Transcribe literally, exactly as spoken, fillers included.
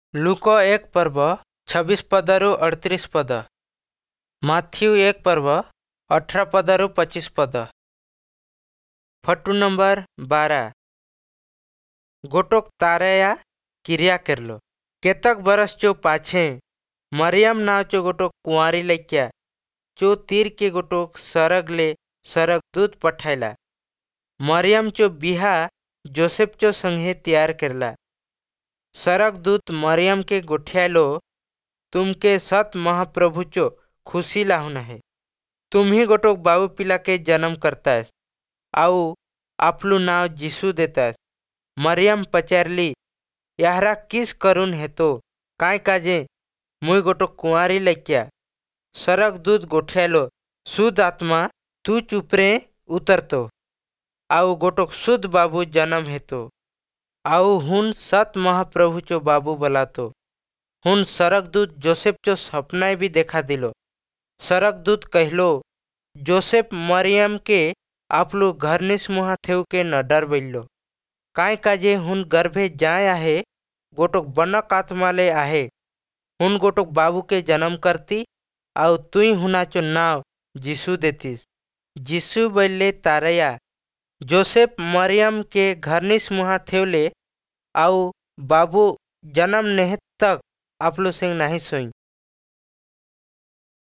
लूको एक पर्व छब्बीस पदरु अड़तीस पद, माथ्यू एक पर्व अठारह पदरु पच्चीस पद। फटू नंबर बारह गोटोक तारया किरिया करलो। केतक बरस चो पाछे मरियम नाव चो गोटोक कुंवारी लैक्या चो तीर के गोटोक सरग ले सरग दूत पठायला। मरियम चो बिहा जोसेफ चो संगे तैयार करला। सरग दूत मरियम के गोठ्यालो, तुमके सत महाप्रभु चो खुशी लाहुना है। तुम ही गोटोक बाबू पिला के जन्म करतास आउ आपलू नाव जीसु देतास। मरियम पचारली, याहरा किस करुन है तो काय काजे मुई गोटोक कुंवारी लैक्या। सरग दूत गोठ्यालो, शुद्ध आत्मा तू चुपरे उतरतो आउ गोटोक शुद्ध बाबू जन्म हेतो आउ हुन सत महाप्रभु चो बाबू बलातो। हुन सरगदूत जोसेफ चो सपना भी देखा दिलो। सरगदूत कहलो, जोसेफ मरियम के आपलू घरनिस मुहा थेव के न डर बैलो। काय काजे हुन गर्भे जाय आहे गोटोक बनक आत्मा ले आहे। हुन गोटोक बाबू के जन्म करती आउ तुई हुना चो नाव जीसु देतीस। जीसु बैले तारया जोसेफ मरियम के घरनिस मुहा थेवले आउ बाबू जन्म नेह तक आपलो सिंह नहीं सोई।